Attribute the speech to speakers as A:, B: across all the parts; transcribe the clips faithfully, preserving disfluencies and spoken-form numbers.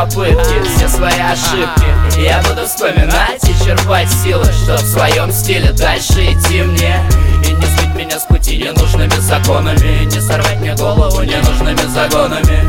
A: попытки, все свои ошибки я буду вспоминать и черпать силы, чтоб в своем стиле дальше идти мне. И не сбить меня с пути ненужными законами, не сорвать мне голову ненужными загонами.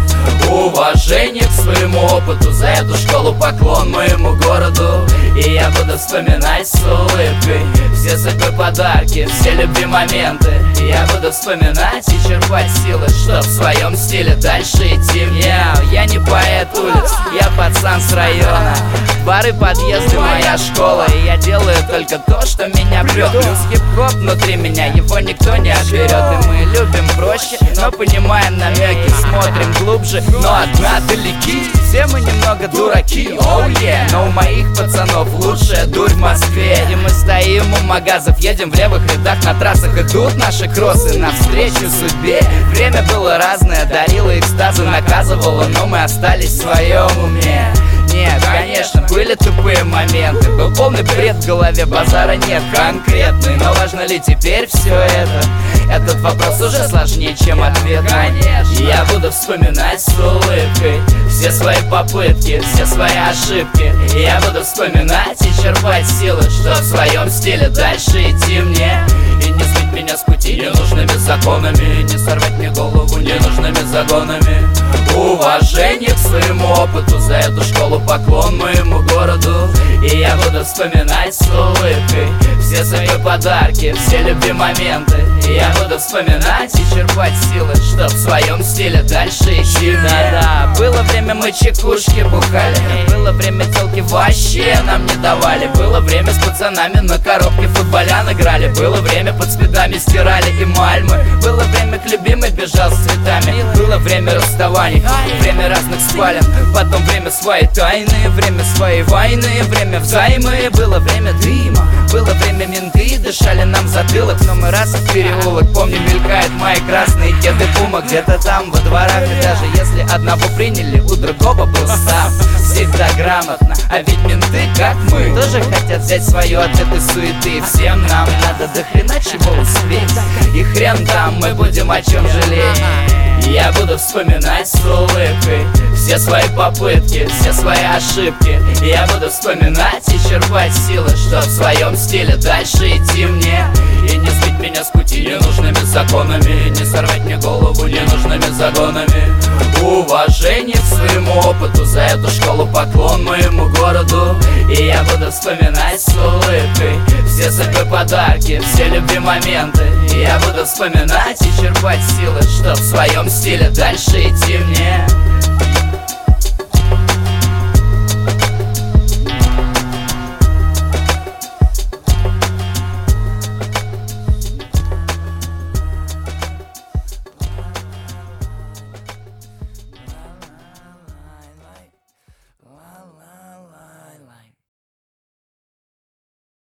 A: Уважение к своему опыту, за эту школу поклон моему городу. И я буду вспоминать с улыбкой все судьбы, подарки, все любви моменты. Я буду вспоминать и черпать силы, чтоб в своем стиле дальше идти мне. Я не поэт улиц, я пацан с района. Бары, подъезды, моя школа. И я делаю только то, что меня прет. Плюс хип-хоп внутри меня, его никто не отберет. И мы любим проще, но понимаем намеки. Смотрим глубже, но от дна далеки. Все мы немного дураки, оу oh yeah. Но у моих пацанов лучшая дурь в Москве. И мы стоим у магазов, едем в левых рядах. На трассах идут наши кроссы навстречу судьбе. Время было разное, дарило экстазы, наказывало, но мы остались в своем уме. Нет, конечно, были тупые моменты, был полный бред в голове, базара нет конкретный. Но важно ли теперь все это? Этот вопрос уже сложнее, чем ответ. Конечно, я буду вспоминать с улыбкой все свои попытки, все свои ошибки. Я буду вспоминать и черпать силы, чтоб в своем стиле дальше идти мне. И не сбить меня с пути ненужными законами, не сорвать мне голову ненужными загонами. Уважение к своему опыту, за эту школу поклон моему городу. И я буду вспоминать с улыбкой все свои подарки, все любви моменты. И я буду вспоминать и черпать силы, чтоб в своем стиле дальше идти. Да-да, было время мы чекушки бухали, было время телки вообще нам не давали. Было время с пацанами на коробке футболян играли. Было время под спидами стирали эмаль мы. Было время к любимой бежал с цветами. Было время расставаний, время разных спален. Потом время своей тайны, время своей войны, время взаймы. Было время дыма, было время менты дышали нам в затылок. Но мы раз в переулок, помню, мелькают мои красные кеды Пума. Где-то там во дворах, и даже если одного приняли, у другого был став. Всегда грамотно, а ведь менты, как мы, тоже хотят взять свое от этой суеты. Всем нам надо до хрена чего успеть, и хрен там мы будем о чем жалеть. Я буду вспоминать с улыбкой все свои попытки, все свои ошибки. Я буду вспоминать и черпать силы, чтоб в своем стиле дальше идти мне. И не сбить меня с пути ненужными законами, не сорвать мне голову ненужными загонами. Уважение к своему опыту, за эту школу поклон моему городу. И я буду вспоминать с улыбкой все судьбы, подарки, все любви моменты. И я буду вспоминать и черпать силы, чтоб в своем стиле дальше идти мне.